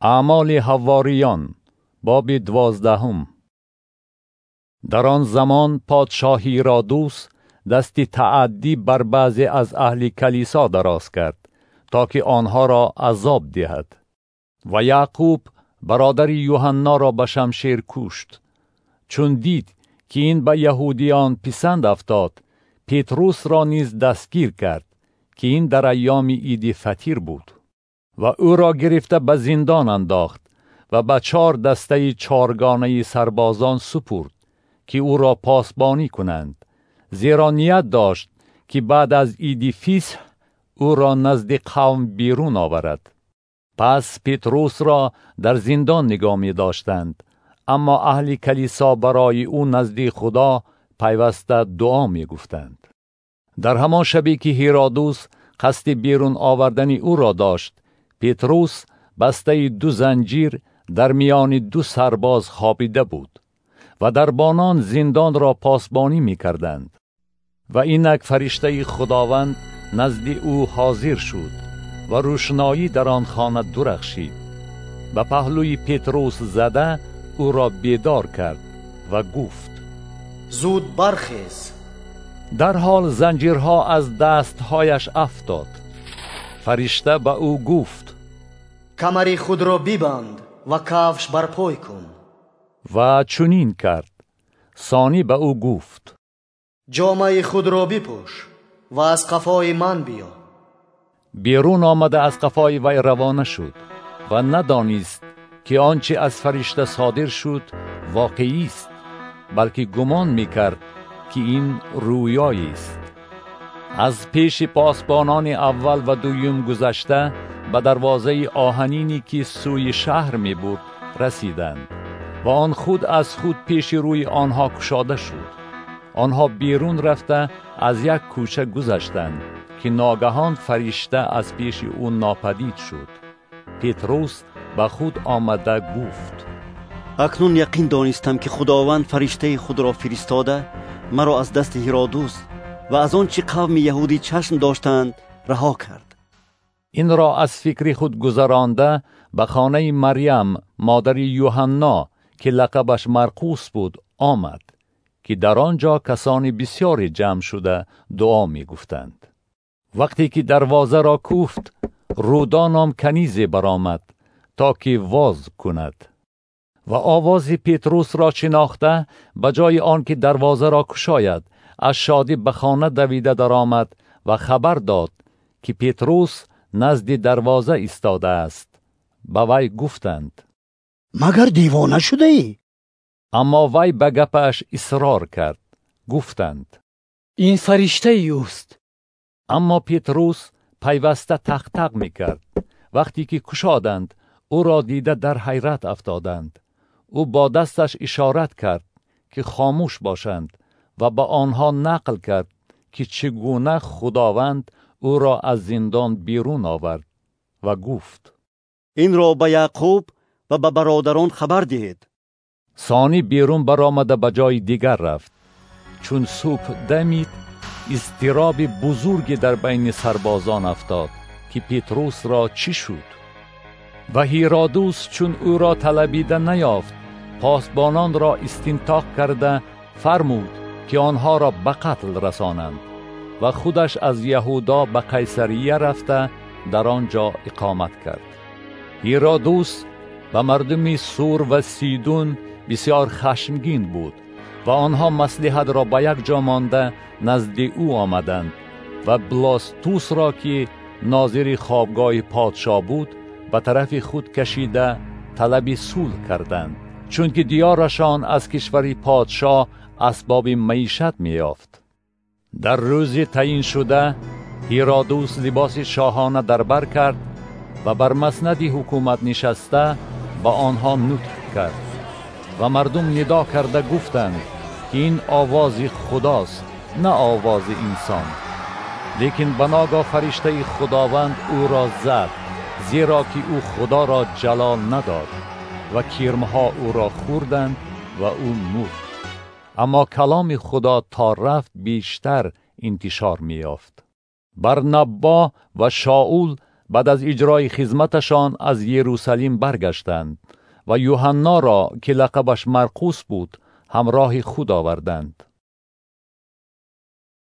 اعمال حواریان باب 12. در آن زمان پادشاه هیرودوس دستی تعدی بر بعضی از اهل کلیسا دراز کرد تا که آنها را عذاب دهد و یعقوب برادر یوحنا را به شمشیر کشت. چون دید که این به یهودیان پسند افتاد، پتروس را نیز دستگیر کرد که این در ایام عید فطیر بود و او را گرفته به زندان انداخت و به 4 دسته 4گانه سربازان سپرد که او را پاسبانی کنند، زیرا نیت داشت که بعد از عید فصح او را نزد قوم بیرون آورد. پس پتروس را در زندان نگاه می داشتند، اما اهل کلیسا برای او نزد خدا پیوسته دعا می گفتند. در همان شبی که هیرودوس قصد بیرون آوردن او را داشت، پتروس بسته 2 زنجیر در میان 2 سرباز خوابیده بود و دربانان زندان را پاسبانی می کردند. و اینک فرشته خداوند نزد او حاضر شد و روشنایی در آن خانه درخشید. به پهلوی پتروس زده او را بیدار کرد و گفت: زود برخیز. در حال زنجیرها از دستهایش افتاد. فرشته به او گفت: کمری خود را ببند و کفش برپای کن. و چنین کرد. ثانی به او گفت: جامه خود را بپوش و از قفای من بیا. بیرون آمده از قفای وی روانه شد و ندانست که آنچه از فرشته صادر شد واقعی است، بلکه گمان میکرد که این رویایی است. از پیش پاسبانان اول و دویم گذشته به دروازه آهنینی که سوی شهر می بود رسیدند و آن خود از خود پیش روی آنها گشاده شد. آنها بیرون رفته از یک کوچه گذشتند که ناگهان فرشته از پیش او ناپدید شد. پتروس به خود آمده گفت: اکنون یقین دانستم که خداوند فرشته خود را فرستاده مرا از دست هیرودوس و از آنچه قوم یهودی چشم داشتند رها کرد. این را از فکر خود گذرانده به خانه مریم مادر یوحنا که لقبش مرقس بود آمد که در آنجا کسانی بسیاری جمع شده دعا می گفتند. وقتی که دروازه را کوفت، رودا نام کنیزی برآمد تا که واز کند و آواز پتروس را شناخته به جای آن که دروازه را گشاید از شادی به خانه دویده درآمد و خبر داد که پتروس نزد دروازه ایستاده است. به وی گفتند: مگر دیوانه شده ای؟ اما وی به گپش اصرار کرد. گفتند: این فرشته اوست. اما پتروس پیوسته تق تق می کرد. وقتی که گشادند او را دیده در حیرت افتادند. او با دستش اشارت کرد که خاموش باشند و به آنها نقل کرد که چگونه خداوند او را از زندان بیرون آورد و گفت: این را به یعقوب و به برادران خبر دهید. ثانی بیرون برآمده به جای دیگر رفت. چون صبح دمید، اضطراب بزرگی در بین سربازان افتاد که پتروس را چی شد. و هیرودوس چون او را طلبیده نیافت، پاسبانان را استنطاق کرده فرمود که آنها را به قتل رسانند و خودش از یهودا به قیصریه رفته در آنجا اقامت کرد. هیرودوس به مردم سور و سیدون بسیار خشمگین بود و آنها مصلحت را به یک جا مانده نزد او آمدند و بلاستوس را که ناظر خوابگاه پادشاه بود به طرف خود کشیده طلب صلح کردند، چون که دیارشان از کشور پادشاه اسباب معیشت می‌یافت. در روز تعیین شده هیرودوس لباس شاهانه در بر کرد و بر مسند حکومت نشسته با آنها نطق کرد و مردم ندا کرده گفتند که این آواز خداست نه آواز انسان. لیکن بناگاه فرشته خداوند او را زد، زیرا که او خدا را جلال نداد و کرمها او را خوردند و او مرد. اما کلام خدا تا رفت بیشتر انتشار می‌یافت. برنبا و شاول بعد از اجرای خدمتشان از یروشلیم برگشتند و یوحنا را که لقبش مرقس بود همراه خود آوردند.